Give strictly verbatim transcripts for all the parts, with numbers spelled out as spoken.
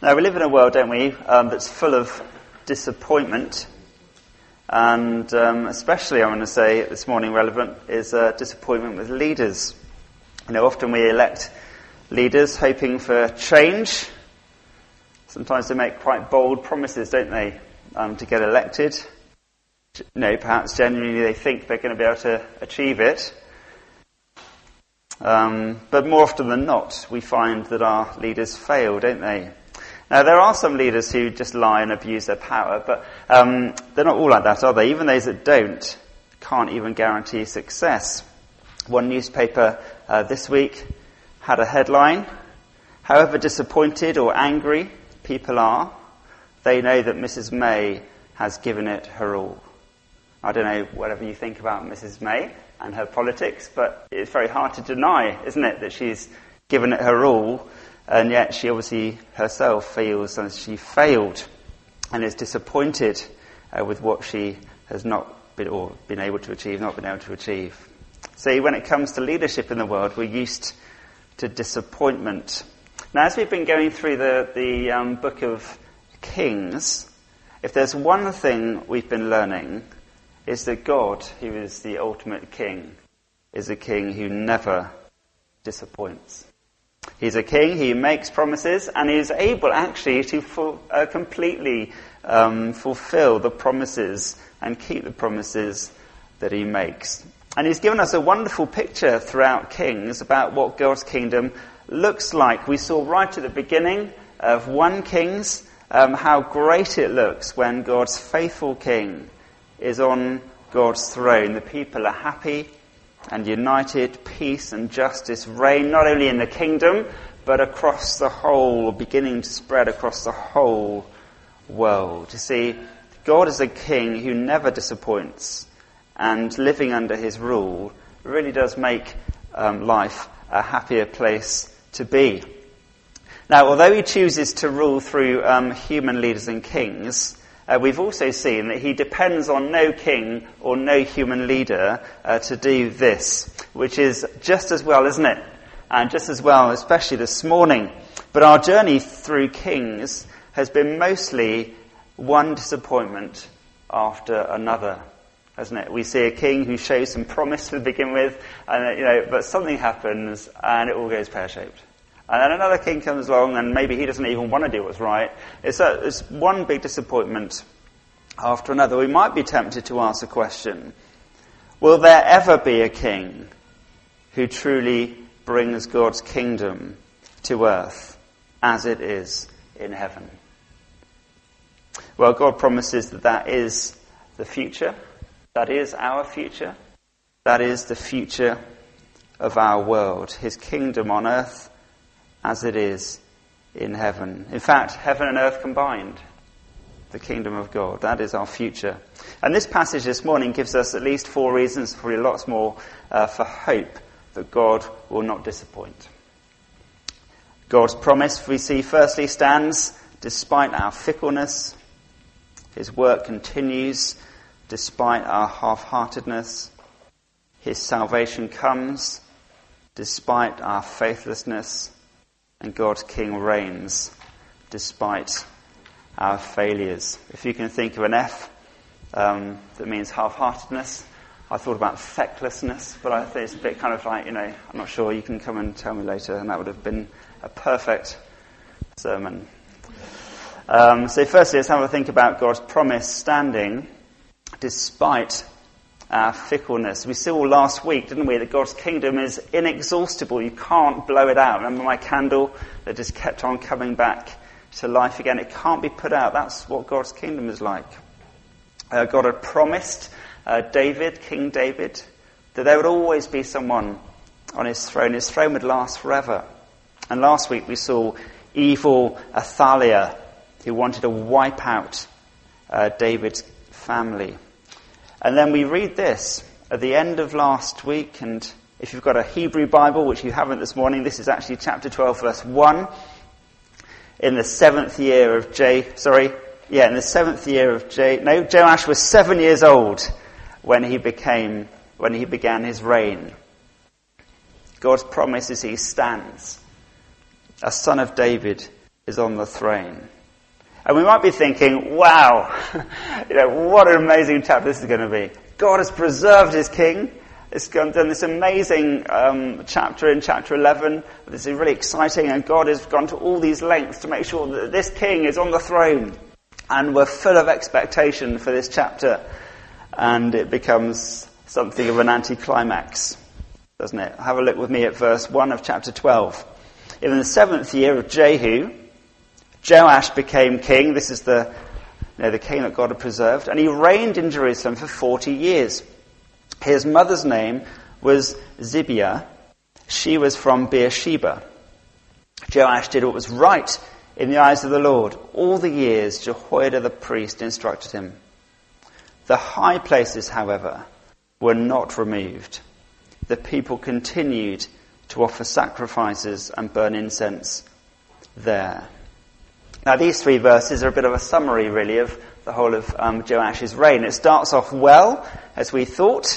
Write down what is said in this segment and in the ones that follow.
Now, we live in a world, don't we, um, that's full of disappointment. And um, especially, I want to say, this morning relevant, is uh, disappointment with leaders. You know, often we elect leaders hoping for change. Sometimes they make quite bold promises, don't they, um, to get elected. You know, perhaps genuinely they think they're going to be able to achieve it. Um, but more often than not, we find that our leaders fail, don't they? Now, there are some leaders who just lie and abuse their power, but um, they're not all like that, are they? Even those that don't can't even guarantee success. One newspaper uh, this week had a headline: "However disappointed or angry people are, they know that Missus May has given it her all." I don't know whatever you think about Missus May and her politics, but it's very hard to deny, isn't it, that she's given it her all. And yet she obviously herself feels as she failed and is disappointed uh, with what she has not been, or been able to achieve, not been able to achieve. See, when it comes to leadership in the world, we're used to disappointment. Now, as we've been going through the, the um, book of Kings, if there's one thing we've been learning, is that God, who is the ultimate king, is a king who never disappoints. He's a king, he makes promises, and he is able actually to full, uh, completely um, fulfill the promises and keep the promises that he makes. And he's given us a wonderful picture throughout Kings about what God's kingdom looks like. We saw right at the beginning of First Kings um, how great it looks when God's faithful king is on God's throne. The people are happy and united, peace and justice reign not only in the kingdom, but across the whole, beginning to spread across the whole world. You see, God is a king who never disappoints, and living under his rule really does make um, life a happier place to be. Now, although he chooses to rule through um, human leaders and kings, Uh, we've also seen that he depends on no king or no human leader uh, to do this, which is just as well, isn't it? And just as well, especially this morning. But our journey through Kings has been mostly one disappointment after another, hasn't it? We see a king who shows some promise to begin with, and you know, but something happens and it all goes pear-shaped. And then another king comes along and maybe he doesn't even want to do what's right. It's, a, it's one big disappointment after another. We might be tempted to ask the question, will there ever be a king who truly brings God's kingdom to earth as it is in heaven? Well, God promises that that is the future. That is our future. That is the future of our world. His kingdom on earth as it is in heaven. In fact, heaven and earth combined. The kingdom of God. That is our future. And this passage this morning gives us at least four reasons, probably lots more, uh, for hope that God will not disappoint. God's promise, we see, firstly, stands despite our fickleness. His work continues despite our half-heartedness. His salvation comes despite our faithlessness. And God's king reigns despite our failures. If you can think of an F um, that means half-heartedness, I thought about fecklessness, but I think it's a bit kind of like, you know, I'm not sure, you can come and tell me later, and that would have been a perfect sermon. Um, so firstly, let's have a think about God's promise standing despite our fickleness. We saw last week, didn't we, that God's kingdom is inexhaustible. You can't blow it out. Remember my candle that just kept on coming back to life again? It can't be put out. That's what God's kingdom is like. Uh, God had promised uh, David, King David, that there would always be someone on his throne. His throne would last forever. And last week we saw evil Athaliah, who wanted to wipe out uh, David's family. And then we read this at the end of last week, and if you've got a Hebrew Bible, which you haven't this morning, this is actually chapter twelve, verse one. In the seventh year of J, sorry, yeah, in the seventh year of J, no, Joash was seven years old when he became, when he began his reign. God's promise is he stands, a son of David, is on the throne. And we might be thinking, wow, you know, what an amazing chapter this is going to be. God has preserved his king. It's done this amazing um, chapter in chapter eleven. This is really exciting, and God has gone to all these lengths to make sure that this king is on the throne. And we're full of expectation for this chapter. And it becomes something of an anticlimax, doesn't it? Have a look with me at verse one of chapter twelve. In the seventh year of Jehu, Joash became king. This is the, you know, the king that God had preserved. And he reigned in Jerusalem for forty years. His mother's name was Zibiah. She was from Beersheba. Joash did what was right in the eyes of the Lord all the years Jehoiada the priest instructed him. The high places, however, were not removed. The people continued to offer sacrifices and burn incense there. Now, these three verses are a bit of a summary, really, of the whole of um, Joash's reign. It starts off well, as we thought.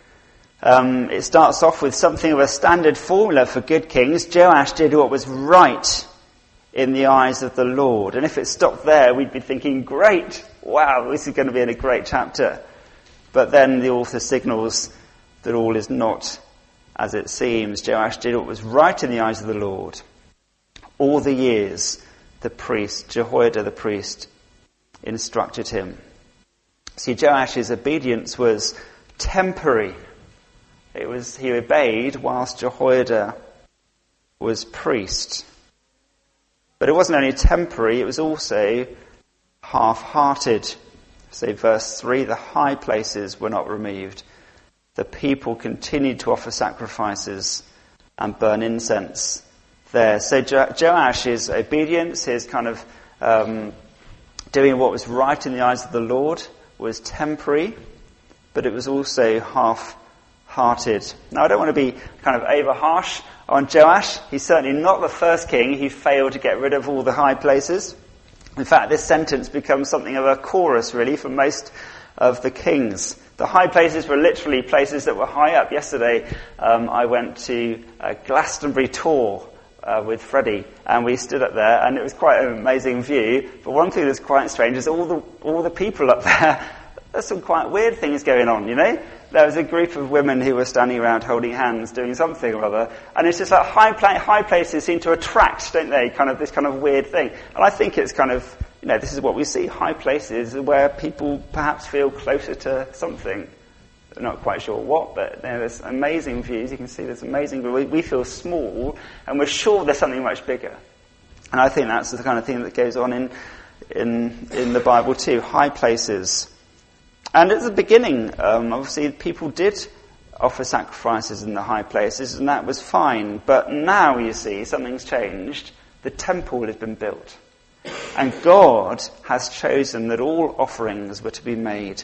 Um, it starts off with something of a standard formula for good kings. Joash did what was right in the eyes of the Lord. And if it stopped there, we'd be thinking, great, wow, this is going to be in a great chapter. But then the author signals that all is not as it seems. Joash did what was right in the eyes of the Lord. All the years the priest, Jehoiada the priest, instructed him. See, Joash's obedience was temporary. It was, he obeyed whilst Jehoiada was priest. But it wasn't only temporary, it was also half-hearted. Say verse three, the high places were not removed. The people continued to offer sacrifices and burn incense there. So jo- Joash's obedience, his kind of um, doing what was right in the eyes of the Lord, was temporary, but it was also half-hearted. Now, I don't want to be kind of over harsh on Joash. He's certainly not the first king who failed to get rid of all the high places. In fact, this sentence becomes something of a chorus, really, for most of the kings. The high places were literally places that were high up. Yesterday, um, I went to a Glastonbury tour uh, with Freddie, and we stood up there, and it was quite an amazing view. But one thing that's quite strange is all the all the people up there. There's some quite weird things going on, you know. There was a group of women who were standing around holding hands, doing something or other, and it's just like high, pla- high places seem to attract, don't they? Kind of this kind of weird thing, and I think it's kind of, you know, this is what we see: high places where people perhaps feel closer to something. They're not quite sure what, but you know, there's amazing views. You can see there's amazing. We, we feel small, and we're sure there's something much bigger. And I think that's the kind of thing that goes on in in in the Bible too. High places. And at the beginning, um, obviously, people did offer sacrifices in the high places, and that was fine. But now, you see, something's changed. The temple has been built. And God has chosen that all offerings were to be made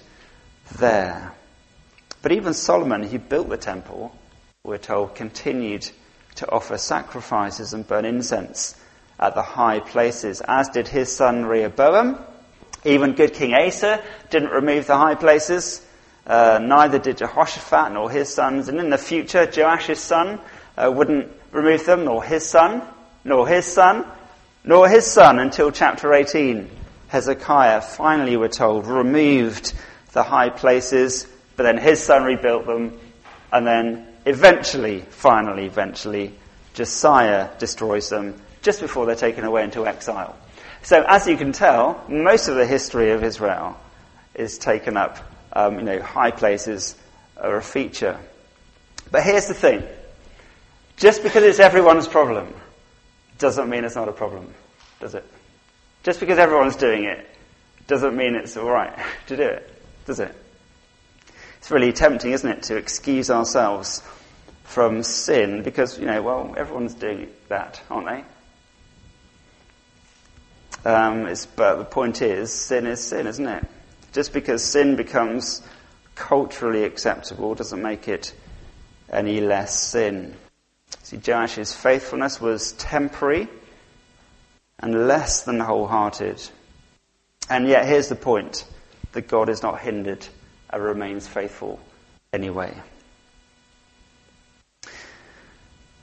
there. But even Solomon, who built the temple, we're told, continued to offer sacrifices and burn incense at the high places, as did his son Rehoboam. Even good King Asa didn't remove the high places. Uh, neither did Jehoshaphat nor his sons. And in the future, Joash's son uh, wouldn't remove them, nor his son, nor his son, nor his son, until chapter eighteen. Hezekiah, finally, we're told, removed the high places, but then his son rebuilt them, and then eventually, finally, eventually, Josiah destroys them just before they're taken away into exile. So, as you can tell, most of the history of Israel is taken up, um, you know, high places are a feature. But here's the thing. Just because it's everyone's problem doesn't mean it's not a problem, does it? Just because everyone's doing it doesn't mean it's all right to do it, does it? It's really tempting, isn't it, to excuse ourselves from sin because, you know, well, everyone's doing that, aren't they? Um, it's, but the point is, sin is sin, isn't it? Just because sin becomes culturally acceptable doesn't make it any less sin. See, Joash's faithfulness was temporary and less than wholehearted. And yet, here's the point, that God is not hindered and remains faithful anyway.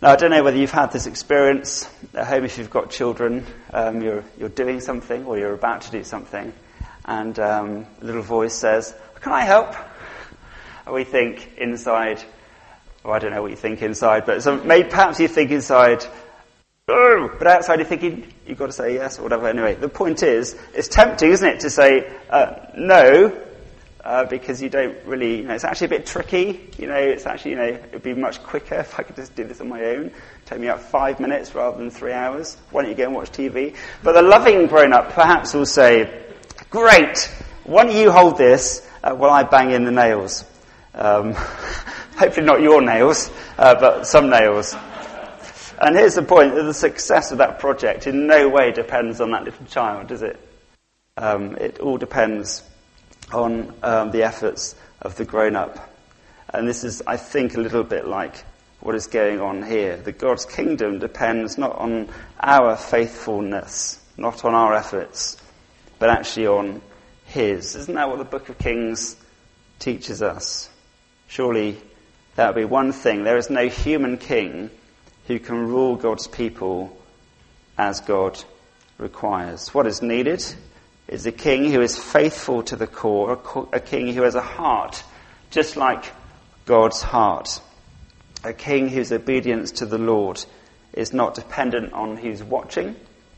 Now, I don't know whether you've had this experience at home if you've got children. Um, you're, you're doing something or you're about to do something, and um, a little voice says, "Can I help?" And we think inside, well, I don't know what you think inside, but some, maybe perhaps you think inside, "Oh," but outside you're thinking, you've got to say yes or whatever. Anyway, the point is, it's tempting, isn't it, to say uh, no, uh, because you don't really, you know, it's actually a bit tricky. You know, it's actually, you know, it would be much quicker if I could just do this on my own. Take me up five minutes rather than three hours. Why don't you go and watch T V? But the loving grown-up perhaps will say, "Great, why don't you hold this uh, while I bang in the nails?" Um, hopefully not your nails, uh, but some nails. And here's the point, that the success of that project in no way depends on that little child, does it? Um, it all depends on um, the efforts of the grown-up. And this is, I think, a little bit like what is going on here. That God's kingdom depends not on our faithfulness, not on our efforts, but actually on His. Isn't that what the Book of Kings teaches us? Surely that would be one thing. There is no human king who can rule God's people as God requires. What is needed is a king who is faithful to the core, a king who has a heart just like God's heart, a king whose obedience to the Lord is not dependent on who's watching.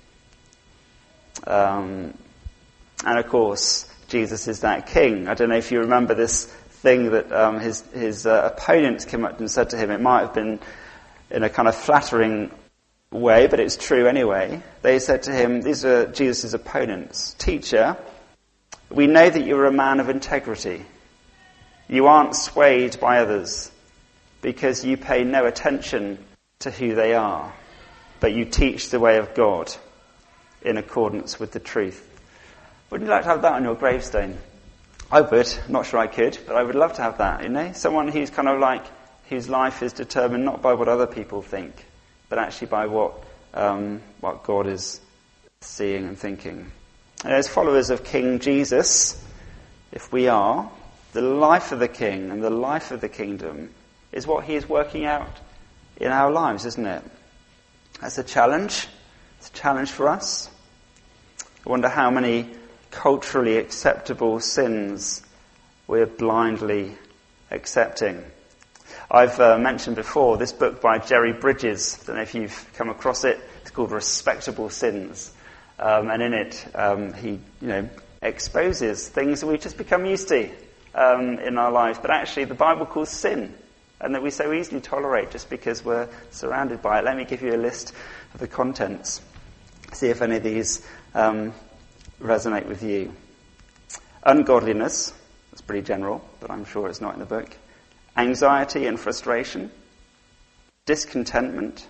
Um, and of course, Jesus is that king. I don't know if you remember this thing that um, his, his uh, opponents came up and said to him. It might have been in a kind of flattering way, but it's true anyway. They said to him, these are Jesus' opponents, "Teacher, we know that you're a man of integrity. You aren't swayed by others because you pay no attention to who they are, but you teach the way of God in accordance with the truth." Wouldn't you like to have that on your gravestone? I would. I'm not sure I could, but I would love to have that, you know? Someone who's kind of like, whose life is determined not by what other people think, but actually by what um, what God is seeing and thinking. And as followers of King Jesus, if we are, the life of the King and the life of the kingdom is what He is working out in our lives, isn't it? That's a challenge. It's a challenge for us. I wonder how many culturally acceptable sins we're blindly accepting. I've uh, mentioned before this book by Jerry Bridges. I don't know if you've come across it. It's called Respectable Sins. Um, and in it, um, he, you know, exposes things that we've just become used to um, in our lives. But actually, the Bible calls sin, and that we so easily tolerate just because we're surrounded by it. Let me give you a list of the contents. See if any of these um, resonate with you. Ungodliness. That's pretty general, but I'm sure it's not in the book. Anxiety and frustration, discontentment,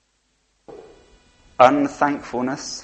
unthankfulness,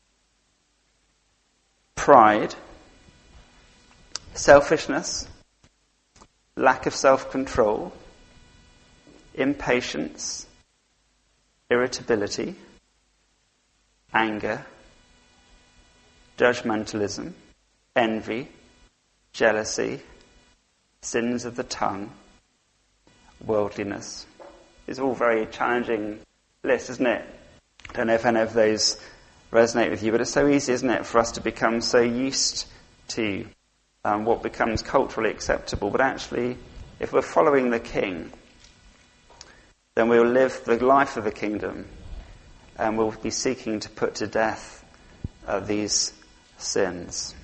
pride, selfishness, lack of self-control, impatience, irritability, anger, judgmentalism, envy, jealousy, sins of the tongue, worldliness. It's all very challenging list, isn't it? I don't know if any of those resonate with you, but it's so easy, isn't it, for us to become so used to um, what becomes culturally acceptable. But actually, if we're following the King, then we'll live the life of the kingdom, and we'll be seeking to put to death uh, these sins.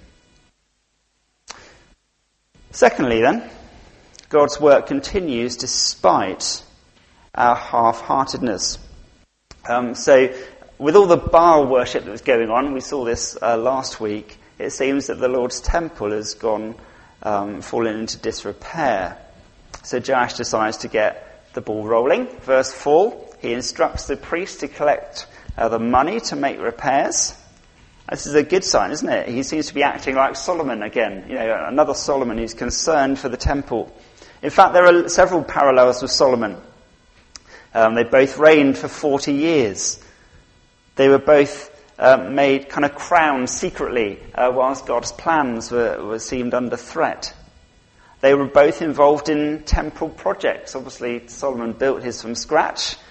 Secondly, then, God's work continues despite our half-heartedness. Um, so, with all the Baal worship that was going on, we saw this uh, last week, it seems that the Lord's temple has gone, um, fallen into disrepair. So Joash decides to get the ball rolling. Verse four, he instructs the priest to collect uh, the money to make repairs. This is a good sign, isn't it? He seems to be acting like Solomon again, you know, another Solomon who's concerned for the temple. In fact, there are several parallels with Solomon. Um, they both reigned for forty years. They were both uh, made kind of crowned secretly uh, whilst God's plans were, were seemed under threat. They were both involved in temple projects. Obviously, Solomon built his from scratch.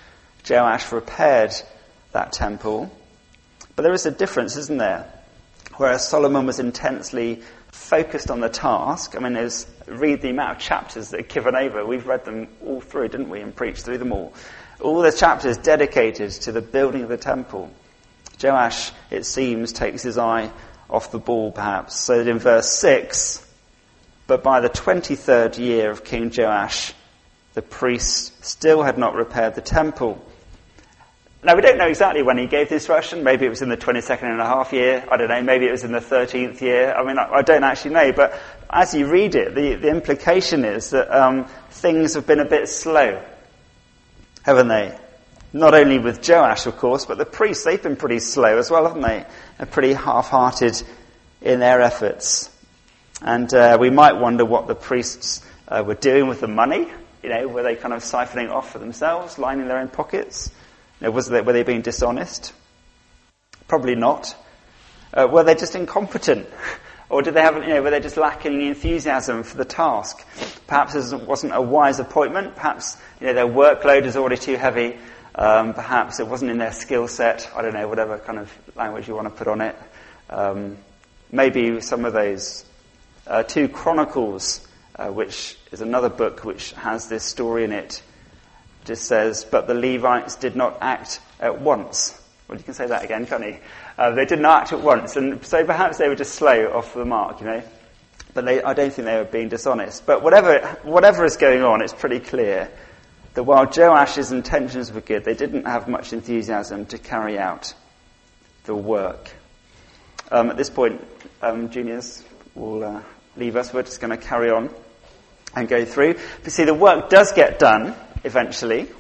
Joash repaired that temple. But there is a difference, isn't there? Whereas Solomon was intensely focused on the task. I mean, there's, read the amount of chapters that are given over. We've read them all through, didn't we, and preached through them all. All the chapters dedicated to the building of the temple. Joash, it seems, takes his eye off the ball, perhaps. So that in verse six, but by the twenty-third year of King Joash, the priests still had not repaired the temple. Now, we don't know exactly when he gave the instruction. Maybe it was in the twenty-second and a half year. I don't know. Maybe it was in the thirteenth year. I mean, I, I don't actually know. But as you read it, the, the implication is that um, things have been a bit slow, haven't they? Not only with Joash, of course, but the priests, they've been pretty slow as well, haven't they? They're pretty half-hearted in their efforts. And uh, we might wonder what the priests uh, were doing with the money. You know, were they kind of siphoning off for themselves, lining their own pockets? You know, was they, were they being dishonest? Probably not. Uh, were they just incompetent? Or did they have, you know, were they just lacking enthusiasm for the task? Perhaps it wasn't a wise appointment. Perhaps, you know, their workload is already too heavy. Um, perhaps it wasn't in their skill set. I don't know, whatever kind of language you want to put on it. Um, maybe some of those. Uh, two Chronicles, uh, which is another book which has this story in it, just says, but the Levites did not act at once. Well, you can say that again, can't you? Uh, they did not act at once, and so perhaps they were just slow off the mark, you know. But they, I don't think they were being dishonest. But whatever whatever is going on, it's pretty clear that while Joash's intentions were good, they didn't have much enthusiasm to carry out the work. Um, at this point, um, juniors will uh, leave us. We're just going to carry on and go through. But see, the work does get done eventually.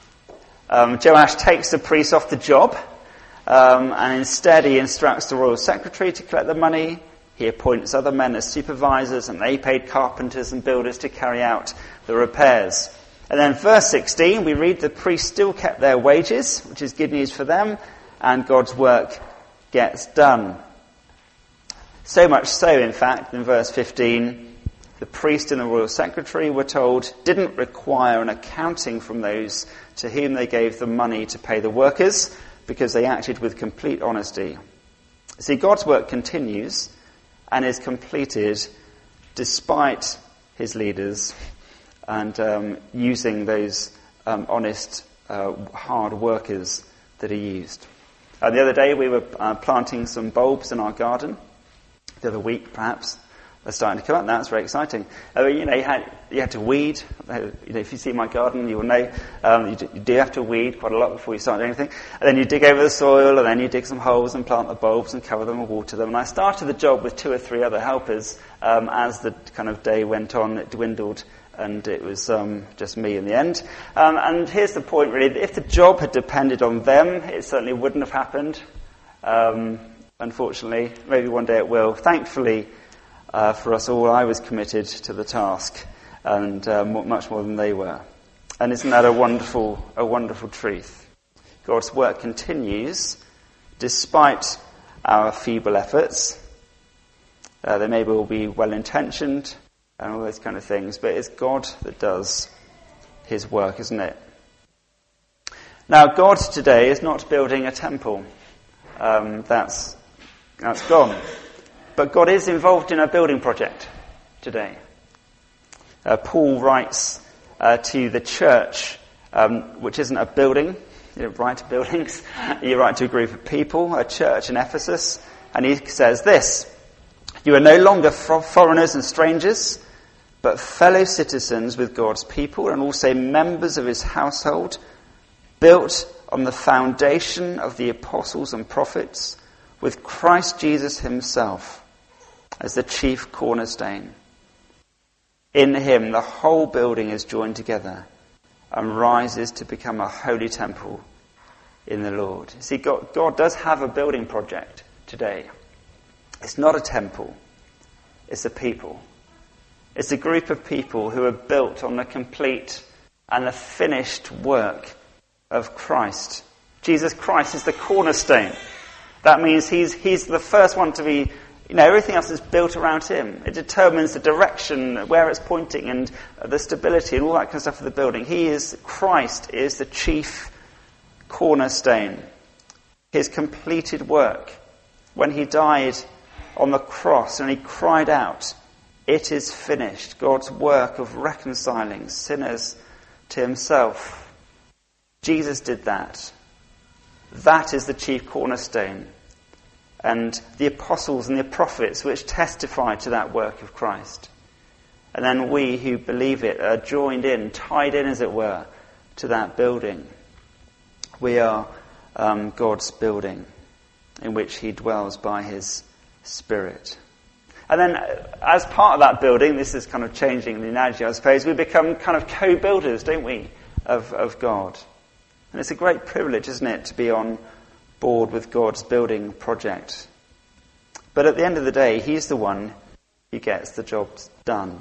Um, Joash takes the priests off the job, um, and instead he instructs the royal secretary to collect the money. He appoints other men as supervisors, and they paid carpenters and builders to carry out the repairs. And then verse sixteen, we read the priests still kept their wages, which is good news for them, and God's work gets done. So much so, in fact, in verse fifteen, the priest and the royal secretary, we're told, didn't require an accounting from those to whom they gave the money to pay the workers, because they acted with complete honesty. See, God's work continues and is completed despite his leaders and um, using those um, honest, uh, hard workers that he used. Uh, the other day we were uh, planting some bulbs in our garden. The other week, perhaps, they're starting to come up now. It's very exciting. Uh, you know, you had, you had to weed. Uh, you know, if you see my garden, you will know um, you, do, you do have to weed quite a lot before you start doing anything. And then you dig over the soil, and then you dig some holes and plant the bulbs and cover them and water them. And I started the job with two or three other helpers. Um, as the kind of day went on, it dwindled, and it was um, just me in the end. Um, and here's the point, really. If the job had depended on them, it certainly wouldn't have happened. Um, unfortunately, maybe one day it will. Thankfully, uh, for us all, I was committed to the task, and uh, much more than they were. And isn't that a wonderful, a wonderful truth? God's work continues despite our feeble efforts. Uh, they may well be well-intentioned and all those kind of things, but it's God that does his work, isn't it? Now, God today is not building a temple. Um, that's that's gone. But God is involved in a building project today. Uh, Paul writes uh, to the church, um, which isn't a building. You don't write to buildings. You write to a group of people, a church in Ephesus, and he says this: "You are no longer foreigners and strangers, but fellow citizens with God's people and also members of his household, built on the foundation of the apostles and prophets, with Christ Jesus himself as the chief cornerstone. In him the whole building is joined together and rises to become a holy temple in the Lord." See, God, God does have a building project today. It's not a temple. It's a people. It's a group of people who are built on the complete and the finished work of Christ. Jesus Christ is the cornerstone. That means he's he's the first one to be, you know, everything else is built around him. It determines the direction, where it's pointing, and the stability and all that kind of stuff of the building. He is, Christ is the chief cornerstone, his completed work, when he died on the cross and he cried out, "It is finished," God's work of reconciling sinners to himself. Jesus did that. That is the chief cornerstone. And the apostles and the prophets which testify to that work of Christ. And then we who believe it are joined in, tied in as it were, to that building. We are um, God's building in which he dwells by his Spirit. And then as part of that building, this is kind of changing the analogy I suppose, we become kind of co-builders, don't we, of, of God. And it's a great privilege, isn't it, to be on board with God's building project. But at the end of the day, he's the one who gets the job done.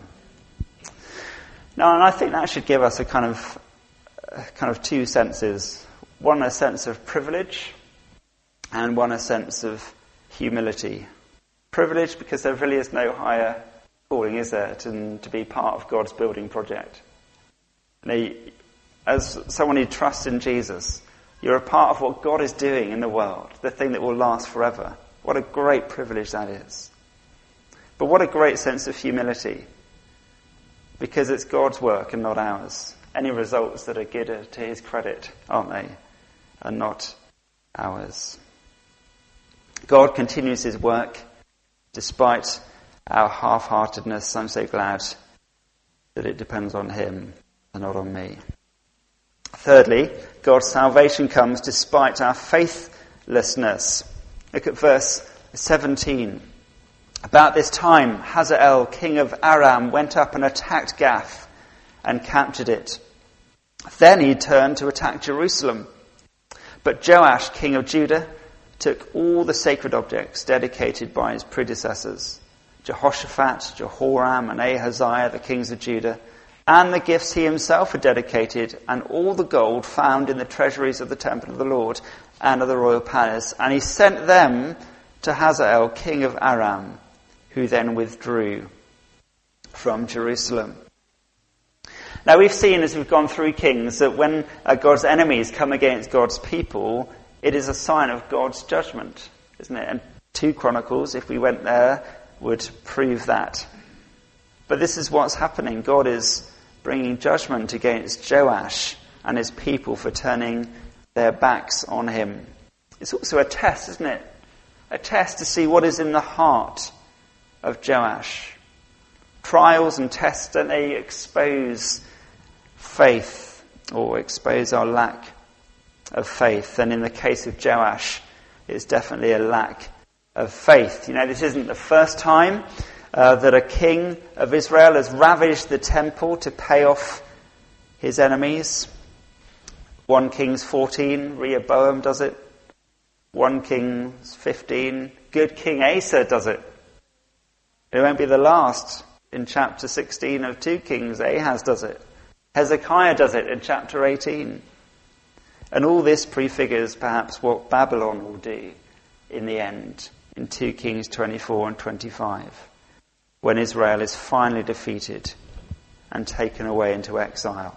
Now, and I think that should give us a kind of, uh, kind of two senses. One, a sense of privilege, and one, a sense of humility. Privilege because there really is no higher calling, is there, than to be part of God's building project. And he, as someone who trusts in Jesus, you're a part of what God is doing in the world, the thing that will last forever. What a great privilege that is. But what a great sense of humility, because it's God's work and not ours. Any results that are good to his credit, aren't they, are not ours. God continues his work despite our half-heartedness. I'm so glad that it depends on him and not on me. Thirdly, God's salvation comes despite our faithlessness. Look at verse seventeen. About this time, Hazael, king of Aram, went up and attacked Gath and captured it. Then he turned to attack Jerusalem. But Joash, king of Judah, took all the sacred objects dedicated by his predecessors, Jehoshaphat, Jehoram, and Ahaziah, the kings of Judah, and the gifts he himself had dedicated, and all the gold found in the treasuries of the temple of the Lord and of the royal palace. And he sent them to Hazael, king of Aram, who then withdrew from Jerusalem. Now we've seen as we've gone through Kings that when uh, God's enemies come against God's people, it is a sign of God's judgment, isn't it? And two Chronicles, if we went there, would prove that. But this is what's happening. God is bringing judgment against Joash and his people for turning their backs on him. It's also a test, isn't it? A test to see what is in the heart of Joash. Trials and tests, don't they expose faith or expose our lack of faith? And in the case of Joash, it's definitely a lack of faith. You know, this isn't the first time uh, that a king of Israel has ravaged the temple to pay off his enemies. First Kings fourteen, Rehoboam does it. First Kings fifteen, good King Asa does it. It won't be the last. In chapter sixteen of Second Kings, Ahaz does it. Hezekiah does it in chapter eighteen. And all this prefigures perhaps what Babylon will do in the end, in Second Kings twenty-four and twenty-five, when Israel is finally defeated and taken away into exile.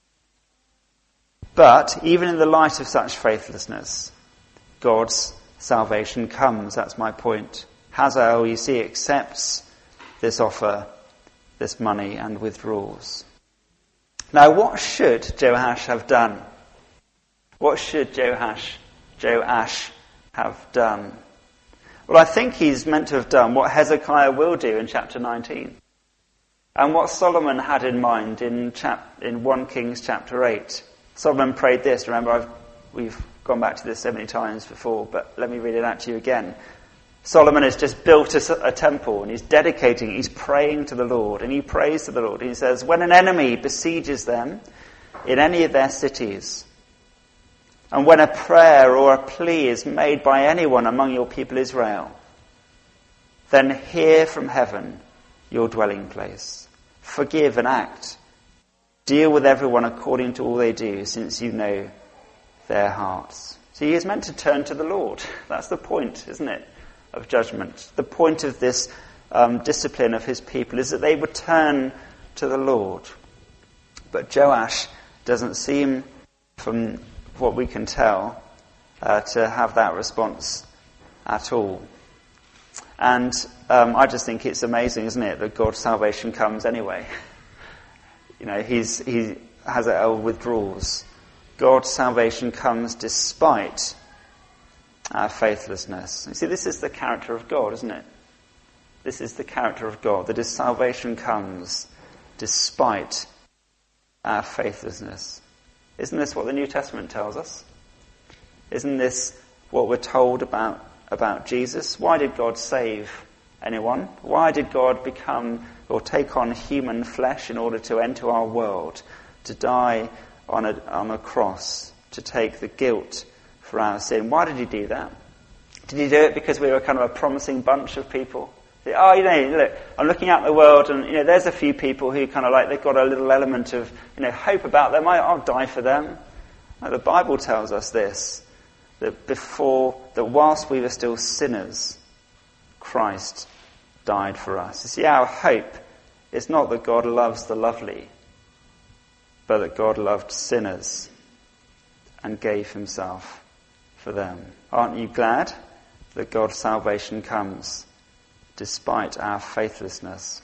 But even in the light of such faithlessness, God's salvation comes. That's my point. Hazael, you see, accepts this offer, this money, and withdraws. Now, what should Joash have done? What should Joash, Joash have done? Well, I think he's meant to have done what Hezekiah will do in chapter nineteen. And what Solomon had in mind in, chap, in First Kings chapter eight. Solomon prayed this. Remember, I've, we've gone back to this so many times before, but let me read it out to you again. Solomon has just built a, a temple and he's dedicating, he's praying to the Lord, and he prays to the Lord. He says, when an enemy besieges them in any of their cities, and when a prayer or a plea is made by anyone among your people Israel, then hear from heaven your dwelling place. Forgive and act. Deal with everyone according to all they do, since you know their hearts. So he is meant to turn to the Lord. That's the point, isn't it, of judgment. The point of this um, discipline of his people is that they would turn to the Lord. But Joash doesn't seem, from what we can tell, uh, to have that response at all. And um, I just think it's amazing, isn't it, that God's salvation comes anyway. You know, he's, he has it all withdrawals. God's salvation comes despite our faithlessness. You see, this is the character of God, isn't it? This is the character of God, that his salvation comes despite our faithlessness. Isn't this what the New Testament tells us? Isn't this what we're told about, about Jesus? Why did God save anyone? Why did God become or take on human flesh in order to enter our world, to die on a, on a cross, to take the guilt for our sin? Why did he do that? Did he do it because we were kind of a promising bunch of people? Oh, you know, look, I'm looking out the world and, you know, there's a few people who kind of like, they've got a little element of, you know, hope about them. I, I'll die for them. No, the Bible tells us this, that before, that whilst we were still sinners, Christ died for us. You see, our hope is not that God loves the lovely, but that God loved sinners and gave himself for them. Aren't you glad that God's salvation comes despite our faithlessness?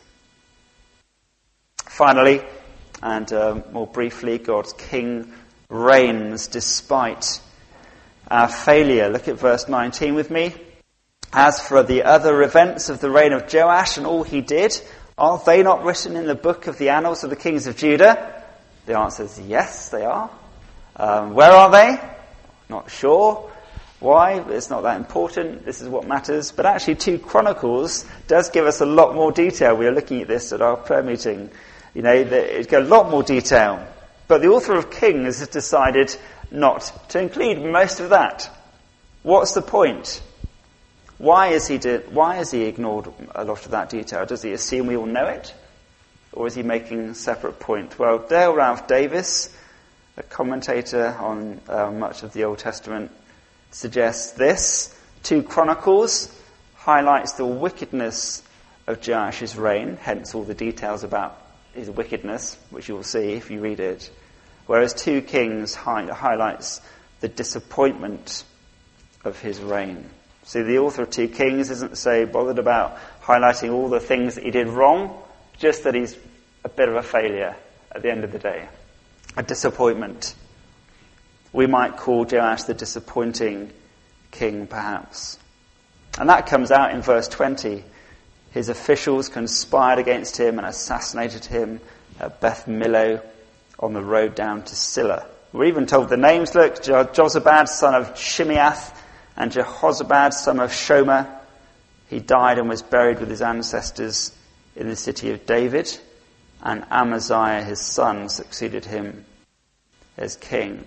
Finally, and uh, more briefly, God's King reigns despite our failure. Look at verse nineteen with me. As for the other events of the reign of Joash and all he did, are they not written in the book of the annals of the kings of Judah? The answer is yes, they are. Um, where are they? Not sure. Why? It's not that important. This is what matters. But actually, two Chronicles does give us a lot more detail. We were looking at this at our prayer meeting. You know, it got a lot more detail. But the author of Kings has decided not to include most of that. What's the point? Why is he did, Why has he ignored a lot of that detail? Does he assume we all know it? Or is he making a separate point? Well, Dale Ralph Davis, a commentator on uh, much of the Old Testament, suggests this. two Chronicles highlights the wickedness of Joash's reign, hence all the details about his wickedness, which you will see if you read it. Whereas two Kings hi- highlights the disappointment of his reign. See, the author of two Kings isn't so bothered about highlighting all the things that he did wrong, just that he's a bit of a failure at the end of the day. A disappointment. We might call Joash the disappointing king, perhaps. And that comes out in verse twenty. His officials conspired against him and assassinated him at Beth Millo on the road down to Silla. We're even told the names. Look, Jozabad, son of Shimeath, and Jehozabad, son of Shomer. He died and was buried with his ancestors in the city of David. And Amaziah, his son, succeeded him as king.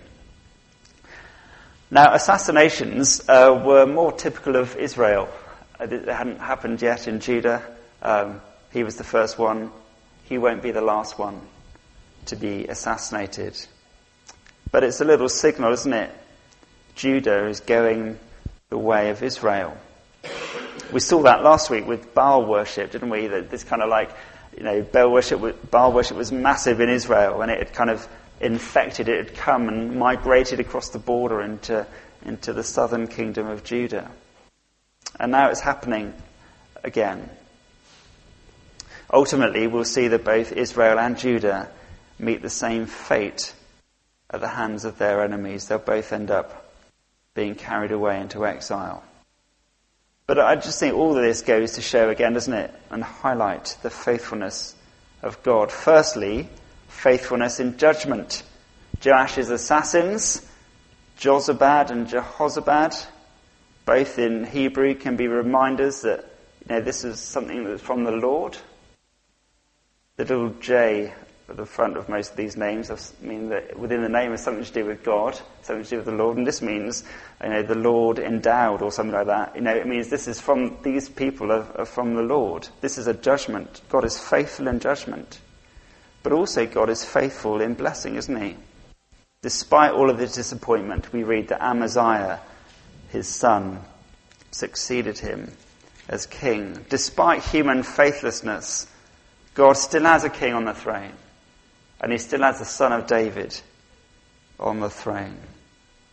Now, assassinations uh, were more typical of Israel. It hadn't happened yet in Judah. Um, he was the first one. He won't be the last one to be assassinated. But it's a little signal, isn't it? Judah is going the way of Israel. We saw that last week with Baal worship, didn't we? That this kind of like, you know, Baal worship, Baal worship was massive in Israel, and it had kind of infected, it had come and migrated across the border into, into the southern kingdom of Judah. And now it's happening again. Ultimately, we'll see that both Israel and Judah meet the same fate at the hands of their enemies. They'll both end up being carried away into exile. But I just think all of this goes to show again, doesn't it, and highlight the faithfulness of God. Firstly, faithfulness in judgment. Joash's assassins, Jozabad and Jehozabad, both in Hebrew, can be reminders that, you know, this is something that's from the Lord. The little J at the front of most of these names mean that within the name is something to do with God, something to do with the Lord, and this means, you know, the Lord endowed or something like that. You know, it means this is from, these people are, are from the Lord. This is a judgment. God is faithful in judgment. But also God is faithful in blessing, isn't he? Despite all of the disappointment, we read that Amaziah, his son, succeeded him as king. Despite human faithlessness, God still has a king on the throne. And he still has the son of David on the throne.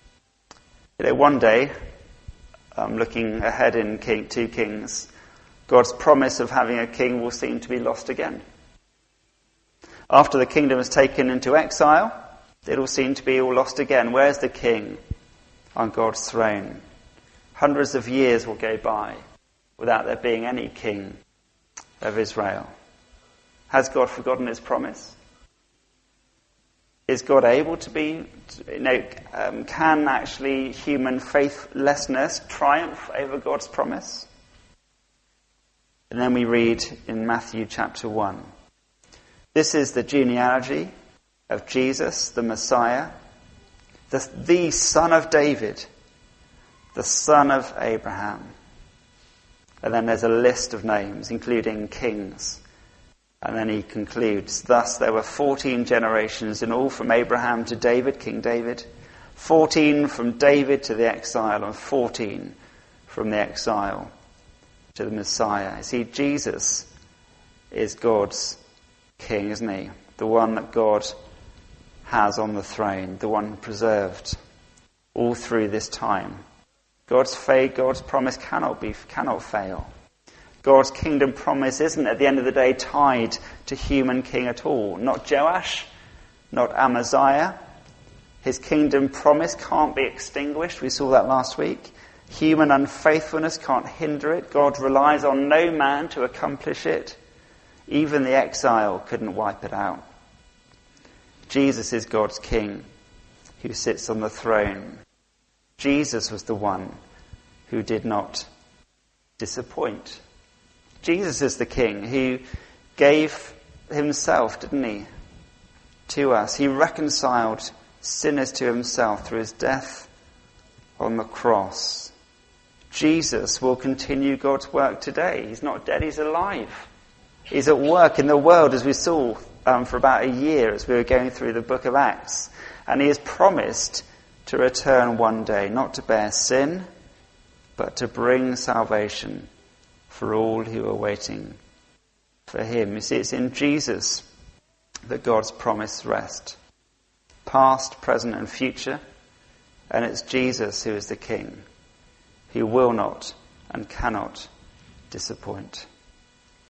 You know, one day, um, looking ahead in King, two Kings, God's promise of having a king will seem to be lost again. After the kingdom is taken into exile, it will seem to be all lost again. Where's the king on God's throne? Hundreds of years will go by without there being any king of Israel. Has God forgotten his promise? Is God able to be, you know, um, can actually human faithlessness triumph over God's promise? And then we read in Matthew chapter one. This is the genealogy of Jesus, the Messiah, the, the son of David, the son of Abraham. And then there's a list of names, including kings. And then he concludes, thus there were fourteen generations in all from Abraham to David, King David, fourteen from David to the exile, and fourteen from the exile to the Messiah. You see, Jesus is God's king, isn't he? The one that God has on the throne, the one preserved all through this time. God's faith, God's promise cannot be, cannot fail. God's kingdom promise isn't at the end of the day tied to human king at all. Not Joash, not Amaziah. His kingdom promise can't be extinguished. We saw that last week. Human unfaithfulness can't hinder it. God relies on no man to accomplish it. Even the exile couldn't wipe it out. Jesus is God's king who sits on the throne. Jesus was the one who did not disappoint. Jesus is the king who gave himself, didn't he, to us. He reconciled sinners to himself through his death on the cross. Jesus will continue God's work today. He's not dead, he's alive. He's at work in the world, as we saw um, for about a year as we were going through the book of Acts. And he has promised to return one day, not to bear sin, but to bring salvation for all who are waiting for him. You see, it's in Jesus that God's promise rests. Past, present and future. And it's Jesus who is the King, who will not and cannot disappoint.